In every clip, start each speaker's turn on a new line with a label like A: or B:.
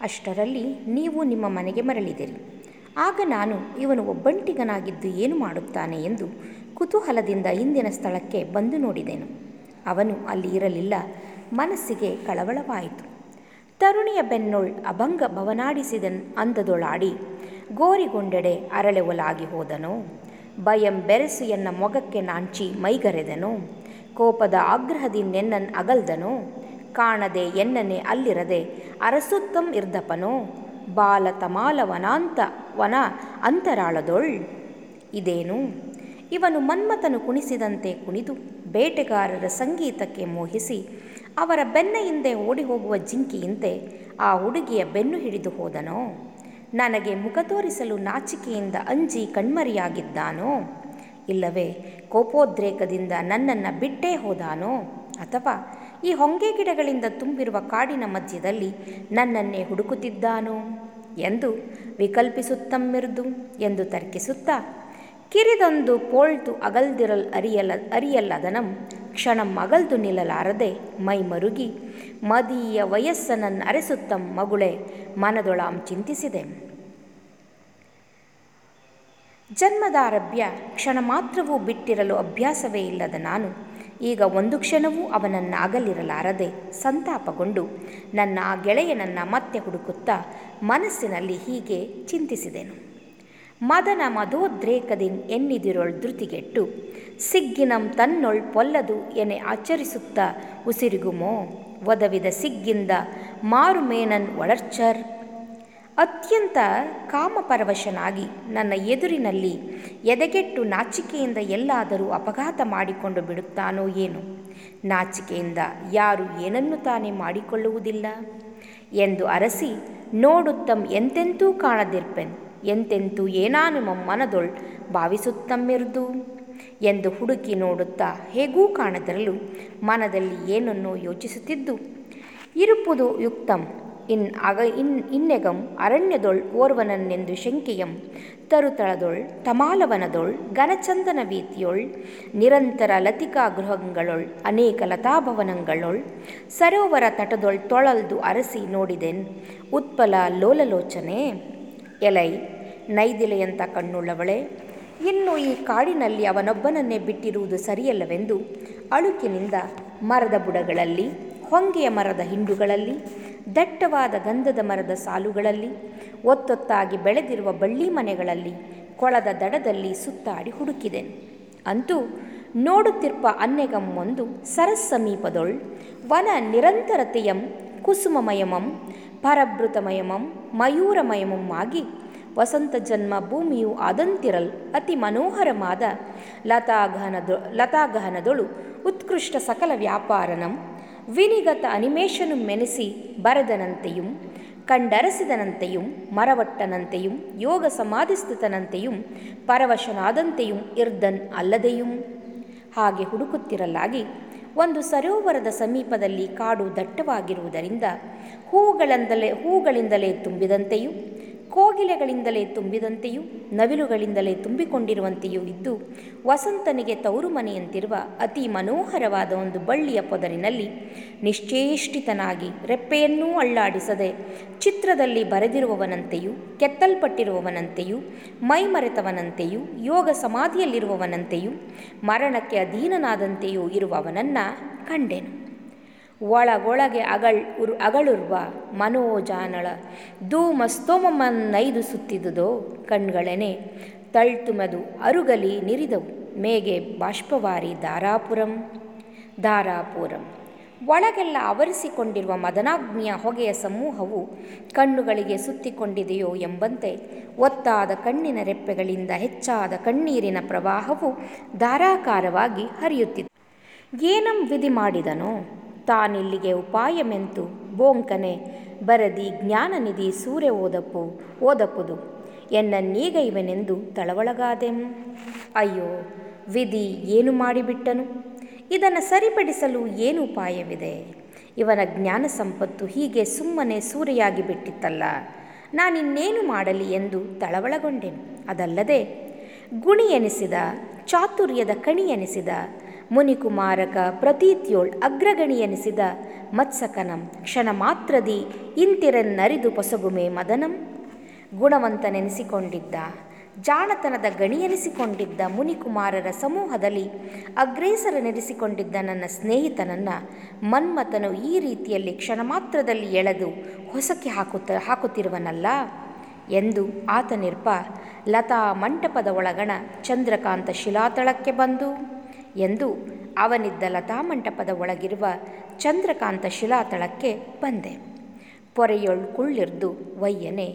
A: ಅಷ್ಟರಲ್ಲಿ ನೀವು ನಿಮ್ಮ ಮನೆಗೆ ಮರಳಿದಿರಿ. ಆಗ ನಾನು ಇವನು ಒಬ್ಬಂಟಿಗನಾಗಿದ್ದು ಏನು ಮಾಡುತ್ತಾನೆ ಎಂದು ಕುತೂಹಲದಿಂದ ಹಿಂದಿನ ಸ್ಥಳಕ್ಕೆ ಬಂದು ನೋಡಿದೆನು. ಅವನು ಅಲ್ಲಿ ಇರಲಿಲ್ಲ. ಮನಸ್ಸಿಗೆ ಕಳವಳವಾಯಿತು. ತರುಣಿಯ ಬೆನ್ನೊಳ್ ಅಭಂಗ ಭವನಾಡಿಸಿದನ್ ಅಂದದೊಳಾಡಿ ಗೋರಿಗೊಂಡೆಡೆ ಅರಳೆ ಒಲಾಗಿ ಹೋದನೋ. ಭಯಂ ಬೆರೆಸು ಎನ್ನ ಮೊಗಕ್ಕೆ ನಾಂಚಿ ಮೈಗರೆದನೋ. ಕೋಪದ ಆಗ್ರಹದಿಂದೆನ್ನನ್ ಅಗಲ್ದನೋ. ಕಾಣದೆ ಎನ್ನನೆ ಅಲ್ಲಿರದೆ ಅರಸುತ್ತಂ ಇರ್ದಪನೋ. ಬಾಲ ತಮಾಲ ವನ ಅಂತರಾಳದೊಳ್ ಇದೇನು. ಇವನು ಮನ್ಮಥನು ಕುಣಿಸಿದಂತೆ ಕುಣಿದು ಬೇಟೆಗಾರರ ಸಂಗೀತಕ್ಕೆ ಮೋಹಿಸಿ ಅವರ ಬೆನ್ನ ಹಿಂದೆ ಓಡಿ ಹೋಗುವ ಜಿಂಕೆಯಂತೆ ಆ ಹುಡುಗಿಯ ಬೆನ್ನು ಹಿಡಿದು ಹೋದನೋ. ನನಗೆ ಮುಖ ತೋರಿಸಲು ನಾಚಿಕೆಯಿಂದ ಅಂಜಿ ಕಣ್ಮರಿಯಾಗಿದ್ದಾನೋ. ಇಲ್ಲವೇ ಕೋಪೋದ್ರೇಕದಿಂದ ನನ್ನನ್ನು ಬಿಟ್ಟೇ ಹೋದಾನೋ. ಅಥವಾ ಈ ಹೊಂಗೆ ಗಿಡಗಳಿಂದ ತುಂಬಿರುವ ಕಾಡಿನ ಮಧ್ಯದಲ್ಲಿ ನನ್ನನ್ನೇ ಹುಡುಕುತ್ತಿದ್ದಾನೋ ಎಂದು ವಿಕಲ್ಪಿಸುತ್ತಮ್ಮಿರ್ದು ಎಂದು ತರ್ಕಿಸುತ್ತಾ ಕಿರಿದೊಂದು ಪೋಳ್ತು ಅಗಲ್ದಿರಲ್ ಅರಿಯಲ್ಲದನಂ ಕ್ಷಣಂ ಅಗಲ್ದು ನಿಲ್ಲಲಾರದೆ ಮೈ ಮರುಗಿ ಮದೀಯ ವಯಸ್ಸನನ್ನು ಅರೆಸುತ್ತಂ ಮಗುಳೆ ಮನದೊಳಾಂ ಚಿಂತಿಸಿದೆ. ಜನ್ಮದಾರಭ್ಯ ಕ್ಷಣ ಮಾತ್ರವೂ ಬಿಟ್ಟಿರಲು ಅಭ್ಯಾಸವೇ ಇಲ್ಲದ ನಾನು ಈಗ ಒಂದು ಕ್ಷಣವೂ ಅವನನ್ನು ಅಗಲಿರಲಾರದೆ ಸಂತಾಪಗೊಂಡು ನನ್ನ ಆ ಗೆಳೆಯನನ್ನು ಮತ್ತೆ ಹುಡುಕುತ್ತಾ ಮನಸ್ಸಿನಲ್ಲಿ ಹೀಗೆ ಚಿಂತಿಸಿದೆನು. ಮದನ ಮದೋದ್ರೇಕದಿನ್ ಎನ್ನಿದಿರೊಳ್ ಧೃತಿಗೆಟ್ಟು ಸಿಗ್ಗಿನಂ ತನ್ನೊಳ್ ಪೊಲ್ಲದು ಎನೆ ಆಚರಿಸುತ್ತಾ ಉಸಿರಿಗುಮೋ. ಒದವಿದ ಸಿಗ್ಗಿಂದ ಮಾರುಮೇನನ್ ಒಳರ್ಚರ್. ಅತ್ಯಂತ ಕಾಮಪರವಶನಾಗಿ ನನ್ನ ಎದುರಿನಲ್ಲಿ ಎದೆಗೆಟ್ಟು ನಾಚಿಕೆಯಿಂದ ಎಲ್ಲಾದರೂ ಅಪಘಾತ ಮಾಡಿಕೊಂಡು ಬಿಡುತ್ತಾನೋ ಏನು. ನಾಚಿಕೆಯಿಂದ ಯಾರು ಏನನ್ನು ತಾನೇ ಮಾಡಿಕೊಳ್ಳುವುದಿಲ್ಲ ಎಂದು ಅರಸಿ ನೋಡುತ್ತಂ ಎಂತೆಂತೂ ಕಾಣದಿರ್ಪೆನ್ ಎಂತೆಂತೂ ಏನಾನು ಮನದೊಳ್ ಭಾವಿಸುತ್ತಮ್ಮಿರ್ದು ಎಂದು ಹುಡುಕಿ ನೋಡುತ್ತಾ ಹೇಗೂ ಕಾಣದಿರಲು ಮನದಲ್ಲಿ ಏನನ್ನೋ ಯೋಚಿಸುತ್ತಿದ್ದು ಇರುಪುದು ಯುಕ್ತಂ ಇನ್ನೆಗಂ ಅರಣ್ಯದೊಳ್ ಓರ್ವನನ್ನೆಂದು ಶಂಕೆಯಂ ತರುತಳದೊಳ್ ತಮಾಲವನದೊಳ್ ಘನಚಂದನ ವೀತಿಯೊಳ್ ನಿರಂತರ ಲತಿಕಾ ಗೃಹಗಳೊಳ್ ಅನೇಕ ಲತಾಭವನಗಳೊಳ್ ಸರೋವರ ತಟದೊಳ್ ತೊಳಲ್ದು ಅರಸಿ ನೋಡಿದೆನ್ ಉತ್ಪಲ ಲೋಲಲೋಚನೆ. ಎಲೈ ನೈದಿಲೆಯಂಥ ಕಣ್ಣುಳ್ಳವಳೆ, ಇನ್ನು ಈ ಕಾಡಿನಲ್ಲಿ ಅವನೊಬ್ಬನನ್ನೇ ಬಿಟ್ಟಿರುವುದು ಸರಿಯಲ್ಲವೆಂದು ಅಳುಕಿನಿಂದ ಮರದ ಬುಡಗಳಲ್ಲಿ, ಹೊಂಗೆಯ ಮರದ ಹಿಂಡುಗಳಲ್ಲಿ, ದಟ್ಟವಾದ ಗಂಧದ ಮರದ ಸಾಲುಗಳಲ್ಲಿ, ಒತ್ತೊತ್ತಾಗಿ ಬೆಳೆದಿರುವ ಬಳ್ಳಿ ಮನೆಗಳಲ್ಲಿ, ಕೊಳದ ದಡದಲ್ಲಿ ಸುತ್ತಾಡಿ ಹುಡುಕಿದೆನು. ಅಂತೂ ನೋಡುತ್ತಿರ್ಪ ಅನ್ನೆಗಂ ಒಂದು ಸರಸ್ಸಮೀಪದೊಳ್ ವನ ನಿರಂತರತೆಯಂ ಕುಸುಮಮಯಮಂ ಪರಭೃತಮಯಮಂ ಮಯೂರಮಯಮಂ ಆಗಿ ವಸಂತ ಜನ್ಮ ಭೂಮಿಯು ಆದಂತಿರಲ್ ಅತಿ ಮನೋಹರವಾದ ಲತಾಗಹನದೊಳು ಉತ್ಕೃಷ್ಟ ಸಕಲ ವ್ಯಾಪಾರನಂ ವಿನಿಗತ ಅನಿಮೇಷನು ಮೆನೆಸಿ ಬರೆದನಂತೆಯೂ ಕಂಡರಸಿದನಂತೆಯೂ ಮರವಟ್ಟನಂತೆಯೂ ಯೋಗ ಸಮಾಧಿಸ್ಥಿತನಂತೆಯೂ ಪರವಶನಾದಂತೆಯೂ ಇರ್ದನ್ ಅಲ್ಲದೆಯೂ. ಹಾಗೆ ಹುಡುಕುತ್ತಿರಲಾಗಿ ಒಂದು ಸರೋವರದ ಸಮೀಪದಲ್ಲಿ ಕಾಡು ದಟ್ಟವಾಗಿರುವುದರಿಂದ ಹೂಗಳಿಂದಲೇ ತುಂಬಿದಂತೆಯೂ ಕೋಗಿಲೆಗಳಿಂದಲೇ ತುಂಬಿದಂತೆಯೂ ನವಿಲುಗಳಿಂದಲೇ ತುಂಬಿಕೊಂಡಿರುವಂತೆಯೂ ಇದ್ದು ವಸಂತನಿಗೆ ತವರು ಮನೆಯಂತಿರುವ ಅತಿ ಮನೋಹರವಾದ ಒಂದು ಬಳ್ಳಿಯ ಪೊದರಿನಲ್ಲಿ ನಿಶ್ಚೇಷ್ಟಿತನಾಗಿ ರೆಪ್ಪೆಯನ್ನೂ ಅಳ್ಳಾಡಿಸದೆ ಚಿತ್ರದಲ್ಲಿ ಬರೆದಿರುವವನಂತೆಯೂ ಕೆತ್ತಲ್ಪಟ್ಟಿರುವವನಂತೆಯೂ ಮೈಮರೆತವನಂತೆಯೂ ಯೋಗ ಸಮಾಧಿಯಲ್ಲಿರುವವನಂತೆಯೂ ಮರಣಕ್ಕೆ ಅಧೀನನಾದಂತೆಯೂ ಇರುವವನನ್ನು ಕಂಡೆನು. ಒಳಗೊಳಗೆ ಅಗಳುರ್ವ ಮನೋಜಾನಳ ಧೂಮಸ್ತೋಮನ್ನೈದು ಸುತ್ತಿದುದೋ ಕಣ್ಗಳೆನೆ ತಳ್ತುಮೆದು ಅರುಗಲಿ ನಿರಿದವು ಮೇಗೆ ಬಾಷ್ಪವಾರಿ ಧಾರಾಪುರಂ. ಒಳಗೆಲ್ಲ ಆವರಿಸಿಕೊಂಡಿರುವ ಮದನಾಗ್ನಿಯ ಹೊಗೆಯ ಸಮೂಹವು ಕಣ್ಣುಗಳಿಗೆ ಸುತ್ತಿಕೊಂಡಿದೆಯೋ ಎಂಬಂತೆ ಒತ್ತಾದ ಕಣ್ಣಿನ ರೆಪ್ಪೆಗಳಿಂದ ಹೆಚ್ಚಾದ ಕಣ್ಣೀರಿನ ಪ್ರವಾಹವು ಧಾರಾಕಾರವಾಗಿ ಹರಿಯುತ್ತಿದೆ. ಏನಂ ವಿಧಿ ಮಾಡಿದನೋ ತಾನಿಲ್ಲಿಗೆ ಉಪಾಯಮೆಂತು ಬೋಂಕನೆ ಬರದಿ ಜ್ಞಾನನಿಧಿ ಸೂರ್ಯ ಓದಪುದು ಎನ್ನನ್ನೀಗ ಇವನೆಂದು ತಳವಳಗಾದೆಂ. ಅಯ್ಯೋ ವಿಧಿ ಏನು ಮಾಡಿಬಿಟ್ಟನು. ಇದನ್ನು ಸರಿಪಡಿಸಲು ಏನು ಉಪಾಯವಿದೆ. ಇವನ ಜ್ಞಾನ ಸಂಪತ್ತು ಹೀಗೆ ಸುಮ್ಮನೆ ಸೂರೆಯಾಗಿ ಬಿಟ್ಟಿತ್ತಲ್ಲ, ನಾನಿನ್ನೇನು ಮಾಡಲಿ ಎಂದು ತಳವಳಗೊಂಡೆನು. ಅದಲ್ಲದೆ ಗುಣಿ ಎನಿಸಿದ ಚಾತುರ್ಯದ ಕಣಿ ಎನಿಸಿದ ಮುನಿಕುಮಾರಕ ಪ್ರತೀತಿಯೋಳ್ ಅಗ್ರಗಣಿ ಎನಿಸಿದ ಮತ್ಸಕನಂ ಕ್ಷಣ ಮಾತ್ರದಿ ಇಂತಿರೆನ್ನರಿದು ಪೊಸಗುಮೆ ಮದನಂ. ಗುಣವಂತನೆನಿಸಿಕೊಂಡಿದ್ದ, ಜಾಣತನದ ಗಣಿಯೆನಿಸಿಕೊಂಡಿದ್ದ ಮುನಿಕುಮಾರರ ಸಮೂಹದಲ್ಲಿ ಅಗ್ರೇಸರನೆನಿಸಿಕೊಂಡಿದ್ದ ನನ್ನ ಸ್ನೇಹಿತನನ್ನು ಮನ್ಮಥನು ಈ ರೀತಿಯಲ್ಲಿ ಕ್ಷಣ ಮಾತ್ರದಲ್ಲಿ ಎಳೆದು ಹೊಸಕ್ಕೆ ಹಾಕುತ್ತಿರುವನಲ್ಲ ಎಂದು ಆತನಿರ್ಪ ಲತಾ ಮಂಟಪದ ಒಳಗಣ ಚಂದ್ರಕಾಂತ ಶಿಲಾತಳಕ್ಕೆ ಬಂದು ಎಂದು ಅವನಿದ್ದ ಲತಾ ಮಂಟಪದ ಒಳಗಿರುವ ಚಂದ್ರಕಾಂತ ಶಿಲಾತಳಕ್ಕೆ ಬಂದೆ. ಪೊರೆಯೊಳ್ ಕುಳ್ಳಿರ್ದು ವಯ್ಯನೆ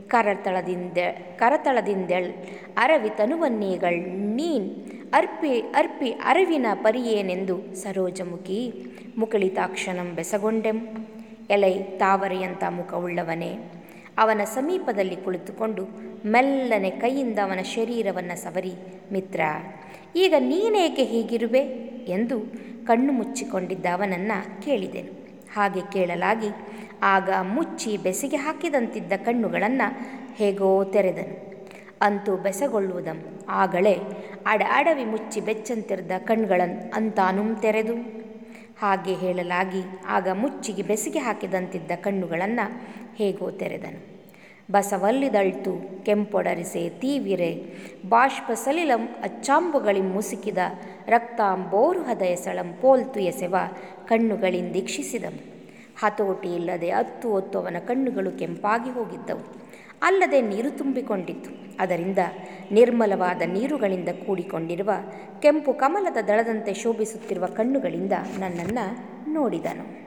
A: ಕರತಳದಿಂದೆಳ್ ಅರವಿ ತನುವನ್ನೀಗಳ್ ನೀನ್ ಅರ್ಪಿ ಅರವಿನ ಪರಿಯೇನೆಂದು ಸರೋಜಮುಖಿ ಮುಕುಳಿತಾಕ್ಷನಂ ಬೆಸಗೊಂಡೆಂ. ಎಲೈ ತಾವರೆಯಂಥ ಮುಖವುಳ್ಳವನೇ, ಅವನ ಸಮೀಪದಲ್ಲಿ ಕುಳಿತುಕೊಂಡು ಮೆಲ್ಲನೆ ಕೈಯಿಂದ ಅವನ ಶರೀರವನ್ನು ಸವರಿ, ಮಿತ್ರ, ಈಗ ನೀನೇಕೆ ಹೀಗಿರುವೆ ಎಂದು ಕಣ್ಣು ಮುಚ್ಚಿಕೊಂಡಿದ್ದ ಅವನನ್ನು ಕೇಳಿದೆನು. ಹಾಗೆ ಕೇಳಲಾಗಿ ಆಗ ಮುಚ್ಚಿ ಬೆಸಿಗೆ ಹಾಕಿದಂತಿದ್ದ ಕಣ್ಣುಗಳನ್ನು ಹೇಗೋ ತೆರೆದನು. ಅಂತೂ ಬೆಸಗೊಳ್ಳುವುದಂ ಆಗಳೇ ಅಡವಿ ಮುಚ್ಚಿ ಬೆಚ್ಚಂತಿರ್ದ ಕಣ್ಗಳನ್ನು ಅಂತಾನುಂ ತೆರೆದು. ಹಾಗೆ ಹೇಳಲಾಗಿ ಆಗ ಮುಚ್ಚಿಗೆ ಬೆಸಿಗೆ ಹಾಕಿದಂತಿದ್ದ ಕಣ್ಣುಗಳನ್ನು ಹೇಗೋ ತೆರೆದನು. ಬಸವಲ್ಲಿದಳ್ತು ಕೆಂಪೊಡರಿಸೆ ತೀವಿರೆ ಬಾಷ್ಪ ಸಲಿಲಂ ಅಚ್ಚಾಂಬುಗಳಿಂ ಮುಸುಕಿದ ರಕ್ತಾಂಬೋರುಹದ ಎಸಳಂ ಪೋಲ್ತು ಎಸೆವ ಕಣ್ಣುಗಳಿಂದೀಕ್ಷಿಸಿದಂ. ಹತೋಟಿ ಇಲ್ಲದೆ ಅತ್ತು ಅವನ ಕಣ್ಣುಗಳು ಕೆಂಪಾಗಿ ಹೋಗಿದ್ದವು. ಅಲ್ಲದೆ ನೀರು ತುಂಬಿಕೊಂಡಿತ್ತು. ಅದರಿಂದ ನಿರ್ಮಲವಾದ ನೀರುಗಳಿಂದ ಕೂಡಿಕೊಂಡಿರುವ ಕೆಂಪು ಕಮಲದ ದಳದಂತೆ ಶೋಭಿಸುತ್ತಿರುವ ಕಣ್ಣುಗಳಿಂದ ನನ್ನನ್ನು ನೋಡಿದನು.